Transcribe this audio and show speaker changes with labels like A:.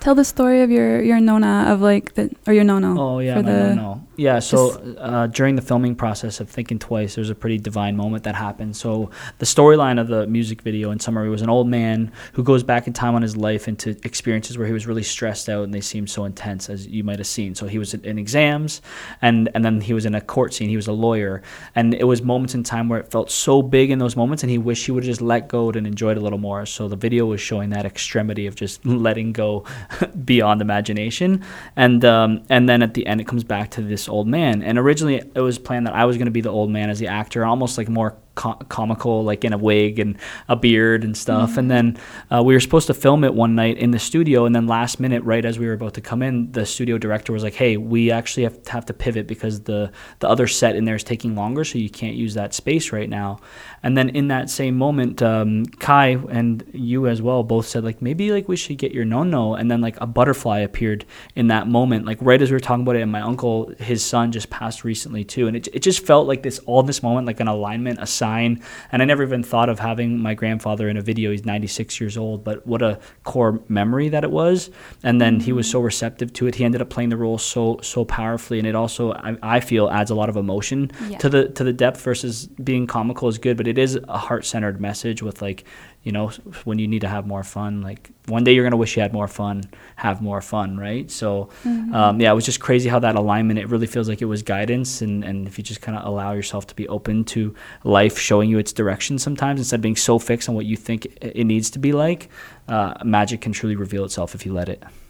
A: tell the story of your nona of like or your nono.
B: Oh yeah, my nono. Yeah, so during the filming process of Thinking Twice, there's a pretty divine moment that happened. So the storyline of the music video, in summary, was an old man who goes back in time on his life into experiences where he was really stressed out and they seemed so intense, as you might have seen. So he was in exams, and then he was in a court scene. He was a lawyer, and it was moments in time where it felt so big in those moments, and he wished he would have just let go and enjoyed it a little more. So the video was showing that extremity of just letting go beyond imagination, and then at the end it comes back to this old man. And originally it was planned that I was going to be the old man as the actor, almost like more comical, like in a wig and a beard and stuff. Mm-hmm. And then we were supposed to film it one night in the studio, and then last minute, right as we were about to come in, the studio director was like, hey, we actually have to pivot because the other set in there is taking longer, so you can't use that space right now. And then in that same moment, Kai and you as well both said, like, maybe like we should get your no-no. And then like a butterfly appeared in that moment, like right as we were talking about it. And my uncle, his son, just passed recently too. And it just felt like this moment, like an alignment, a sign. And I never even thought of having my grandfather in a video. He's 96 years old, but what a core memory that it was. And then he was so receptive to it. He ended up playing the role so powerfully. And it also, I feel, adds a lot of emotion to the depth. Versus being comical is good, but it is a heart-centered message with, like, you know, when you need to have more fun, like one day you're going to wish you had more fun, have more fun, right? So it was just crazy how that alignment, it really feels like it was guidance. And if you just kind of allow yourself to be open to life showing you its direction sometimes, instead of being so fixed on what you think it needs to be like, magic can truly reveal itself if you let it.